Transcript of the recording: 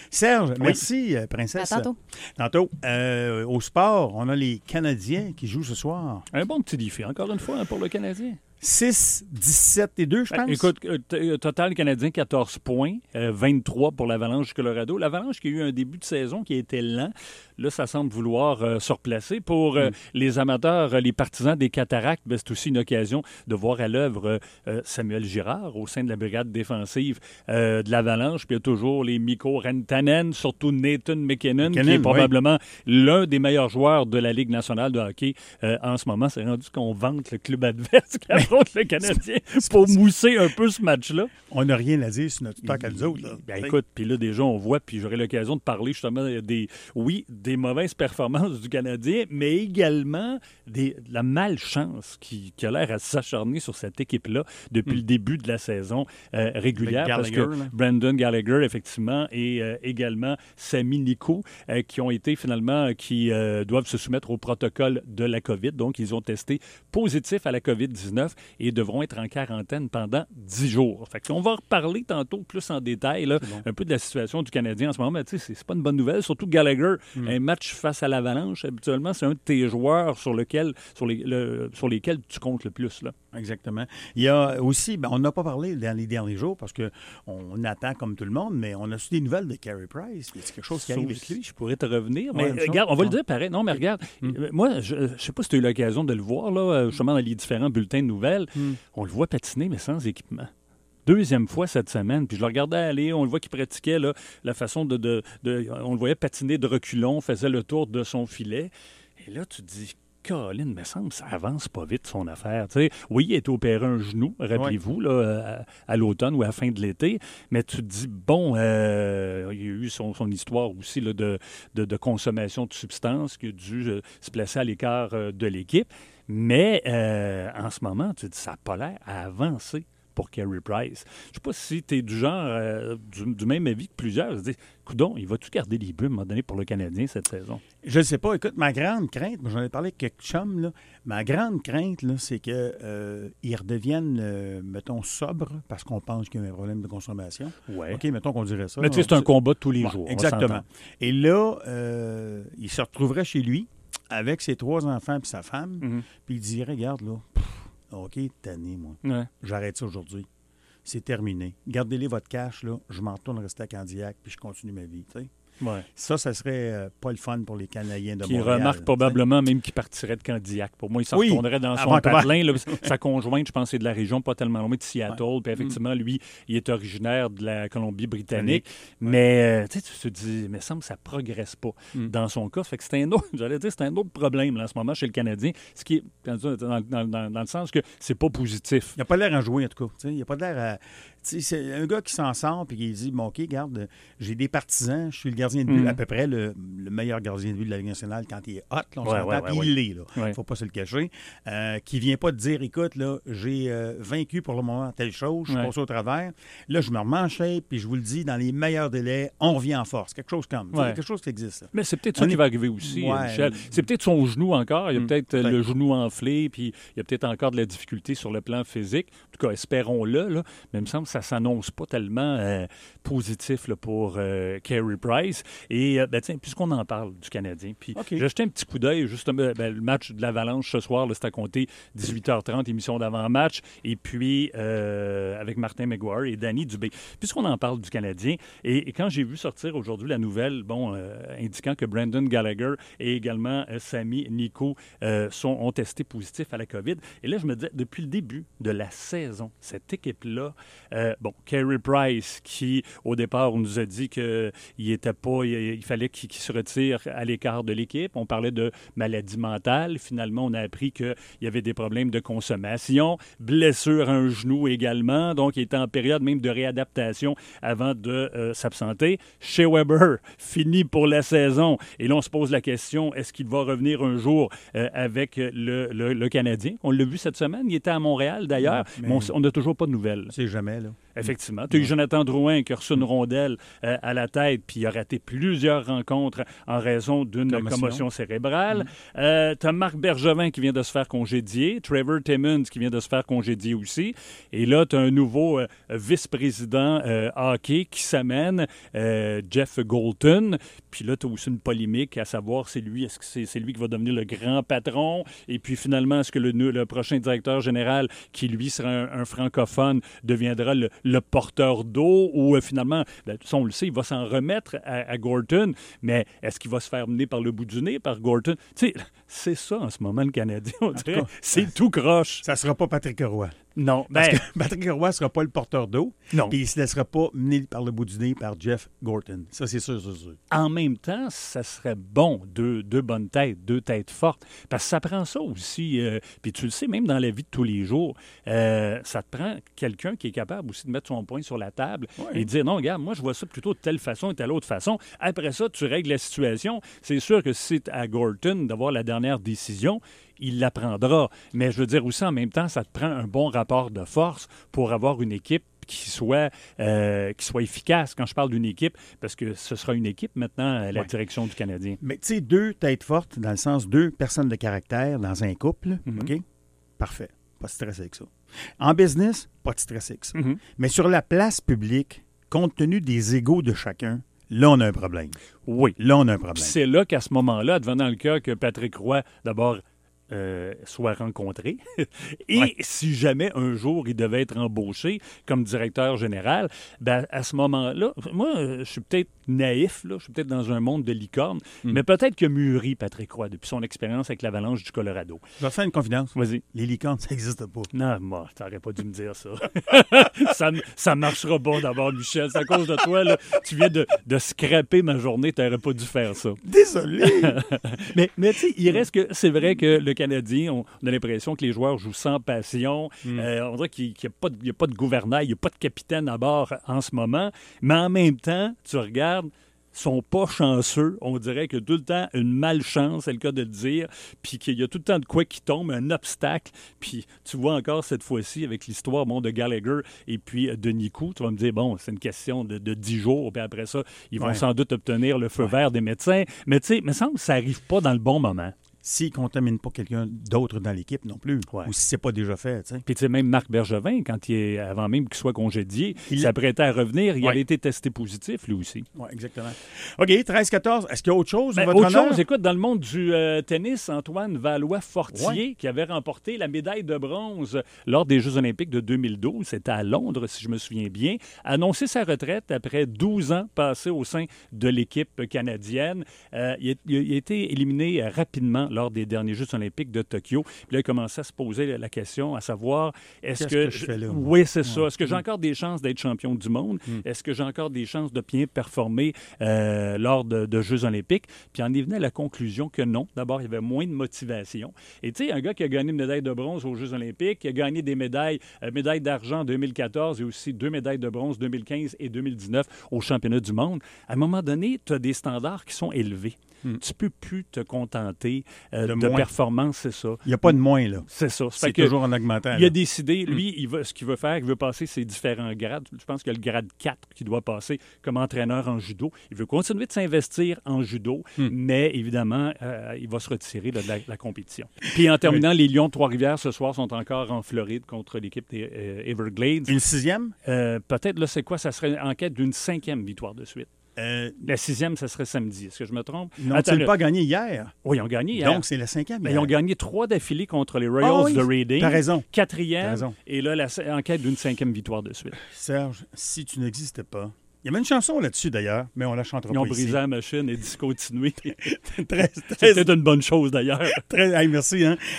Serge, merci, princesse. À tantôt. Tantôt. Au sport, on a les Canadiens qui jouent ce soir. Un bon petit défi, encore une fois, pour le Canadien. 6, 17 et 2, je pense. Écoute, total Canadien, 14 points, 23 pour l'Avalanche du Colorado. L'Avalanche qui a eu un début de saison qui a été lent. Là, ça semble vouloir se replacer. Pour les amateurs, les partisans des Cataractes, c'est aussi une occasion de voir à l'œuvre Samuel Girard au sein de la brigade défensive de l'Avalanche. Puis il y a toujours les Mikko Rantanen, surtout Nathan McKinnon, qui est probablement l'un des meilleurs joueurs de la Ligue nationale de hockey en ce moment. C'est rendu qu'on vante le club adverse qui affronte le Canadien pour mousser un peu ce match-là. On n'a rien à dire sur notre talk à nous autres. Là. Ben, écoute, puis là, déjà, on voit, puis j'aurai l'occasion de parler justement des mauvaises performances du Canadien, mais également de la malchance qui a l'air à s'acharner sur cette équipe-là depuis le début de la saison régulière. Parce que Brendan Gallagher, effectivement, et également Sami Nico, qui ont été finalement, qui doivent se soumettre au protocole de la COVID. Donc, ils ont testé positif à la COVID-19 et devront être en quarantaine pendant 10 jours. Fait qu'on va reparler tantôt plus en détail, là, un peu de la situation du Canadien en ce moment. Mais tu sais, c'est pas une bonne nouvelle. Surtout Gallagher, un match face à l'Avalanche, habituellement, c'est un de tes joueurs sur lesquels tu comptes le plus. Là. Exactement. Il y a aussi, on n'a pas parlé dans les derniers jours parce qu'on attend comme tout le monde, mais on a su des nouvelles de Carey Price. Il y a quelque chose qui arrive avec lui. Je pourrais te revenir. Mais regarde, on va le dire pareil. Non, mais regarde, moi, je ne sais pas si tu as eu l'occasion de le voir, là, justement, dans les différents bulletins de nouvelles. On le voit patiner, mais sans équipement. Deuxième fois cette semaine, puis je le regardais aller, on le voit qu'il pratiquait là, la façon on le voyait patiner de reculons, faisait le tour de son filet. Et là, tu te dis, Colin, me semble ça avance pas vite son affaire. T'sais, oui, il a été opéré un genou, rappelez-vous, là, à l'automne ou à la fin de l'été, mais tu te dis, bon, il y a eu son histoire aussi là, de consommation de substances qui a dû se placer à l'écart de l'équipe. Mais en ce moment, tu te dis, ça n'a pas l'air à avancer pour Carey Price. Je ne sais pas si tu es du genre, du même avis que plusieurs. Je dis, coudonc, il va-tu garder les buts à un moment donné pour le Canadien cette saison? Je ne sais pas. Écoute, ma grande crainte, j'en ai parlé avec quelques chums, là, ma grande crainte, là, c'est qu'ils redeviennent, mettons, sobres parce qu'on pense qu'il y a un problème de consommation. Ouais. OK, mettons qu'on dirait ça. Mais tu sais, c'est un combat de tous les jours. Exactement. Et là, il se retrouverait chez lui avec ses 3 enfants et sa femme, puis il dirait, regarde, là, OK, tanné, moi. Ouais. J'arrête ça aujourd'hui. C'est terminé. Gardez-les votre cash, là. Je m'en retourne rester à Candiac, puis je continue ma vie, tu sais. Ouais. Ça serait pas le fun pour les Canadiens de Montréal. Qui remarque probablement même qu'il partirait de Candiac. Pour moi, il s'en retournerait dans son patelin. Là, sa conjointe, je pense, c'est de la région pas tellement loin de Seattle. Ouais. Puis effectivement, lui, il est originaire de la Colombie-Britannique. Mais tu te dis, il me semble que ça ne progresse pas dans son cas. Fait que c'est un autre problème là, en ce moment chez le Canadien. Ce qui est dans le sens que c'est pas positif. Il n'a pas l'air à jouer, en tout cas. Il n'a pas l'air à... C'est un gars qui s'en sort et qui dit, bon, OK, regarde, j'ai des partisans, je suis le gardien de but, à peu près le meilleur gardien de but de la Ligue nationale quand il est hot, là, on s'entend, puis il l'est, là. Il ne faut pas se le cacher. Qui ne vient pas te dire, écoute, là, j'ai vaincu pour le moment telle chose, je suis passé au travers. Là, je me remets en shape, puis je vous le dis, dans les meilleurs délais, on revient en force. Quelque chose comme. Quelque chose qui existe. Là. Mais c'est peut-être ça qui va arriver aussi, Michel. C'est peut-être son genou encore. Il y a peut-être le genou enflé, puis il y a peut-être encore de la difficulté sur le plan physique. En tout cas, espérons-le, là. Mais il me semble que ça ne s'annonce pas tellement positif là, pour Carey Price. Et tiens, puisqu'on en parle du Canadien, puis j'ai jeté un petit coup d'œil, justement, le match de l'Avalanche ce soir, là, c'est à compter 18h30, émission d'avant-match, et puis avec Martin McGuire et Danny Dubé. Puisqu'on en parle du Canadien, et quand j'ai vu sortir aujourd'hui la nouvelle, indiquant que Brendan Gallagher et également Sami Nico ont testé positif à la COVID, et là, je me disais, depuis le début de la saison, cette équipe-là, Carey Price, qui, au départ, on nous a dit qu'il était pas... Il fallait qu'il se retire à l'écart de l'équipe. On parlait de maladie mentale. Finalement, on a appris qu'il y avait des problèmes de consommation, blessure à un genou également. Donc, il était en période même de réadaptation avant de s'absenter. Shea Weber, fini pour la saison. Et là, on se pose la question, est-ce qu'il va revenir un jour avec le Canadien? On l'a vu cette semaine. Il était à Montréal, d'ailleurs. Mais on n'a toujours pas de nouvelles. C'est jamais, là. Effectivement. Tu as eu Jonathan Drouin qui a reçu une rondelle à la tête, puis il a raté plusieurs rencontres en raison d'une commotion cérébrale. Tu as Marc Bergevin qui vient de se faire congédier, Trevor Timmons qui vient de se faire congédier aussi. Et là, tu as un nouveau vice-président hockey qui s'amène, Jeff Golton. Puis là, tu as aussi une polémique à savoir est-ce que c'est lui qui va devenir le grand patron? Et puis finalement, est-ce que le prochain directeur général, qui lui sera un francophone, deviendra le porteur d'eau? Ou finalement, on le sait, il va s'en remettre à Gorton, mais est-ce qu'il va se faire mener par le bout du nez par Gorton? Tu sais, c'est ça en ce moment, le Canadien, on dirait. C'est tout croche. Ça ne sera pas Patrick Roy. Non. Parce que Patrick Roy ne sera pas le porteur d'eau. Non. Et il ne se laissera pas mener par le bout du nez par Jeff Gorton. Ça, c'est sûr, c'est sûr. En même temps, ça serait bon, deux bonnes têtes, deux têtes fortes. Parce que ça prend ça aussi. Puis tu le sais, même dans la vie de tous les jours, ça te prend quelqu'un qui est capable aussi de mettre son poing sur la table et de dire, non, regarde, moi, je vois ça plutôt de telle façon et telle autre façon. Après ça, tu règles la situation. C'est sûr que si c'est à Gorton d'avoir la dernière décision, il la prendra. Mais je veux dire aussi, en même temps, ça te prend un bon rapport de force pour avoir une équipe qui soit efficace. Quand je parle d'une équipe, parce que ce sera une équipe maintenant à la direction du Canadien. Mais tu sais, deux têtes fortes, dans le sens deux personnes de caractère dans un couple, OK? Parfait. Pas de stress avec ça. En business, pas de stress avec ça. Mais sur la place publique, compte tenu des égos de chacun, là, on a un problème. Oui. Là, on a un problème. Puis c'est là qu'à ce moment-là, advenant le cas que Patrick Roy, d'abord, soit rencontré. Et si jamais un jour il devait être embauché comme directeur général, ben à ce moment-là, moi, je suis peut-être naïf, là, je suis peut-être dans un monde de licorne, mais peut-être que mûri Patrick Roy depuis son expérience avec l'Avalanche du Colorado. Je vais te faire une confidence. Vas-y. Les licornes, ça n'existe pas. Non, moi, t'aurais pas dû me dire ça. ça marchera pas d'abord, Michel. C'est à cause de toi, là. Tu viens de scraper ma journée, t'aurais pas dû faire ça. Désolé! mais tu sais, il reste que c'est vrai que le Canadien, on a l'impression que les joueurs jouent sans passion. On dirait qu'il n'y a pas de gouvernail, il n'y a pas de capitaine à bord en ce moment. Mais en même temps, tu regardes, sont pas chanceux. On dirait que tout le temps, une malchance, c'est le cas de le dire, puis qu'il y a tout le temps de quoi qui tombe, un obstacle. Puis tu vois encore cette fois-ci avec l'histoire de Gallagher et puis de Nikou, tu vas me dire, bon, c'est une question de 10 jours, puis après ça, ils vont sans doute obtenir le feu vert des médecins. Mais tu sais, il me semble que ça n'arrive pas dans le bon moment. S'il ne contamine pas quelqu'un d'autre dans l'équipe non plus, ou si ce n'est pas déjà fait. T'sais. Puis tu sais, même Marc Bergevin, avant même qu'il soit congédié, il s'apprêtait à revenir, il avait été testé positif, lui aussi. Oui, exactement. OK, 13-14, est-ce qu'il y a autre chose? Autre chose, écoute, dans le monde du tennis, Antoine Valois-Fortier, qui avait remporté la médaille de bronze lors des Jeux olympiques de 2012, c'était à Londres, si je me souviens bien, a annoncé sa retraite après 12 ans passés au sein de l'équipe canadienne. Il a été éliminé rapidement lors des derniers Jeux olympiques de Tokyo. Puis là, il commençait à se poser la question, à savoir, est-ce que je fais là? Oui, c'est ça. Est-ce que j'ai encore des chances d'être champion du monde? Est-ce que j'ai encore des chances de bien performer lors de Jeux olympiques? Puis en est venu à la conclusion que non. D'abord, il y avait moins de motivation. Et tu sais, un gars qui a gagné une médaille de bronze aux Jeux olympiques, qui a gagné des médailles d'argent en 2014 et aussi 2 médailles de bronze 2015 et 2019 aux championnats du monde, à un moment donné, tu as des standards qui sont élevés. Tu ne peux plus te contenter de performance, c'est ça. Il n'y a pas de moins, là. C'est ça. C'est toujours en augmentant. Il a décidé, lui, ce qu'il veut faire, il veut passer ses différents grades. Je pense qu'il y a le grade 4 qu'il doit passer comme entraîneur en judo. Il veut continuer de s'investir en judo, mais évidemment, il va se retirer de la compétition. Puis en terminant, les Lions de Trois-Rivières, ce soir, sont encore en Floride contre l'équipe des Everglades. Une 6e? Peut-être, là, c'est quoi? Ça serait en quête d'une 5e victoire de suite. La 6e, ça serait samedi. Est-ce que je me trompe? Non, tu n'as pas gagné hier. Oui, ils ont gagné hier. Donc, c'est la 5e. Ils ont gagné 3 d'affilée contre les Royals de Reading. T'as raison. 4e. Et là, en quête d'une 5e victoire de suite. Serge, si tu n'existais pas... Il y avait une chanson là-dessus, d'ailleurs, mais on la chantera pas ici. Ils ont brisé la machine et discontinué. C'est peut-être une bonne chose, d'ailleurs. Merci, hein?